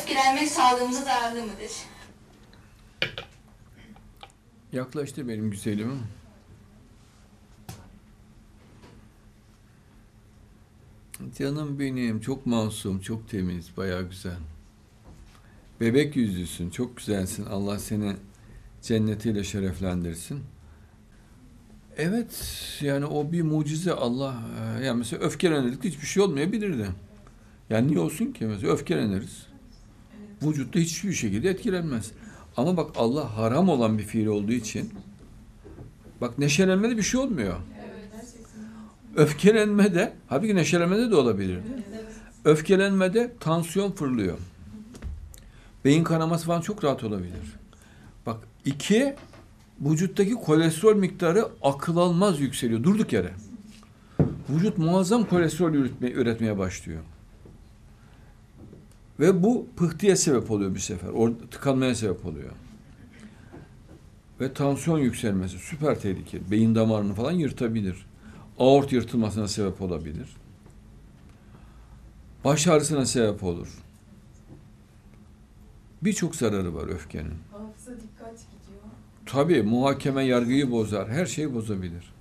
öfkelenmek sağlığımıza zararlı mıdır? Yaklaştı benim güzelim. Canım benim, çok masum, çok temiz, bayağı güzel. Bebek yüzlüsün, çok güzelsin. Allah seni cennetiyle şereflendirsin. Evet, yani o bir mucize. Allah, yani mesela öfkelenirdik hiçbir şey olmayabilirdi. Yani niye olsun ki? Mesela öfkeleniriz. Vücutta hiçbir şekilde etkilenmez. Ama bak, Allah haram olan bir fiil olduğu için, bak, neşelenmede bir şey olmuyor. Öfkelenmede, halbuki neşelenmede de olabilir. Öfkelenmede tansiyon fırlıyor. Beyin kanaması falan çok rahat olabilir. Bak, iki, vücuttaki kolesterol miktarı akıl almaz yükseliyor durduk yere. Vücut muazzam kolesterol üretmeye başlıyor. Ve bu pıhtıya sebep oluyor bir sefer. Tıkanmaya sebep oluyor. Ve tansiyon yükselmesi süper tehlikeli. Beyin damarını falan yırtabilir. Aort yırtılmasına sebep olabilir. Baş ağrısına sebep olur. Birçok zararı var öfkenin. Hafıza, dikkat gidiyor. Tabii muhakeme yargıyı bozar. Her şeyi bozabilir.